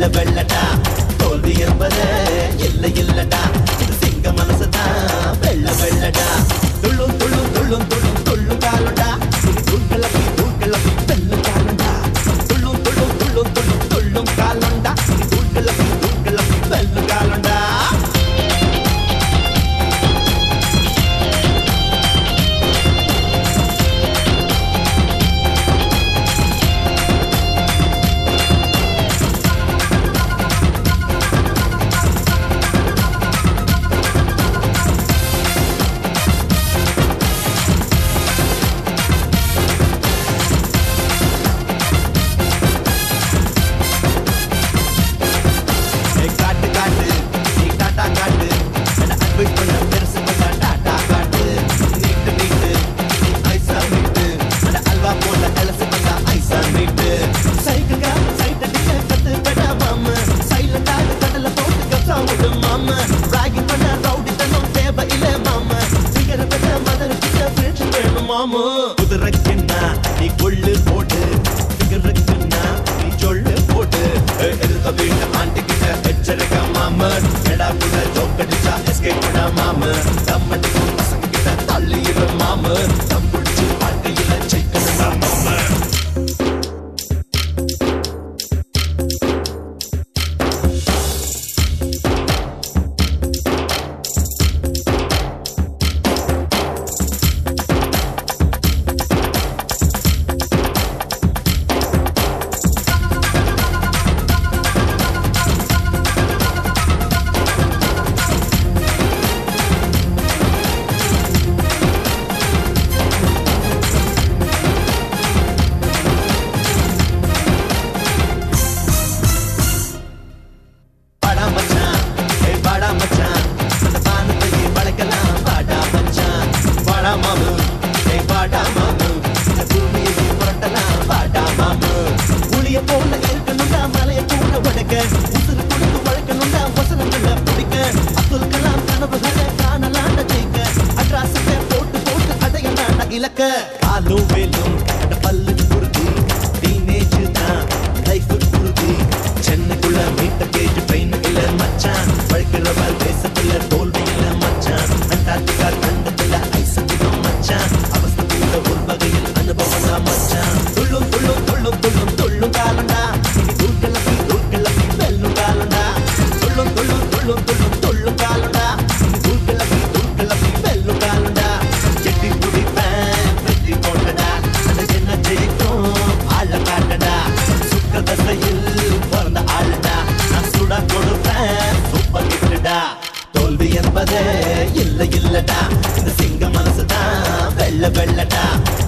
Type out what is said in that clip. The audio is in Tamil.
வெள்ள வெள்ளடா தோல்வி என்பது இல்லை இல்லடா இது சிங்க மனசுதான் வெள்ள வெள்ளடா துள்ளும் துள்ளும் துள்ளும் துள்ளும் துள்ளும் காலடா இது தூக்கலப்பி தூக்கலப்பி வெள்ள காலண்டா துள்ளும் துள்ளும் துள்ளும் துள்ளும் துள்ளும் காலண்டா இது தூக்கலப்பி தூக்கலப்பி வெள்ள காலண்டா குதிரைக்குன்னா நீ கொள்ளு போட்டு சிகரெட்டுன்னா நீ சொல்லு போட்டு எதிர்த்த வீட்டு ஆண்டி கிட்ட எச்சரிக்கா மாம எடா கூட ஜோக்கடிச்சா எஸ்கேப் பண்ணா மாம தம்மடிக்கும் பசங்க கிட்ட தள்ளியிரு மாம தம் பிடிச்சி வாழ்க்கையில ஜெயிக்கணுமா மாம இலக்க காலும் வேலும் பல்லு குருதி டீனேஜ் தான் லைஃப் குருதி சென்னைக்குள்ள மீட்ட கேஜ் ட்ரெயின் இல்ல மச்சான் வழிக்கிறவள் தேசத்துல தோல்வி இல்ல மச்சான் அண்டார்டிகா கண்டத்துல ஐசத்திலும் மச்சான் அவஸ்தை கூட ஒரு வகையில் அனுபவம் தான் மச்சான் துள்ளும் துள்ளும் துள்ளும் துள்ளும் துள்ளும் காலண்டா இனி தூக்கலப்பி தூக்கலப்பி வெல்லும் காலண்டா துள்ளும் துள்ளும் துள்ளும் துள்ளும் துள்ளும் காலண்டா இனி தூக்கலப்பி தூக்கலப்பி வெல்லும் காலண்டா செட்டி குடிப்பேன் வெற்றி போட்டடா அந்த என்ன ஜெயிக்கும் ஆள காட்டடா சுக்க தசையில் பிறந்த ஆளுடா நான் சுட கொடுப்பேன் சூப்பர் கிட்டடா தோல்வி என்பதே இல்லை இல்லடா இந்த சிங்க மனசுதான் வெள்ள வெள்ளடா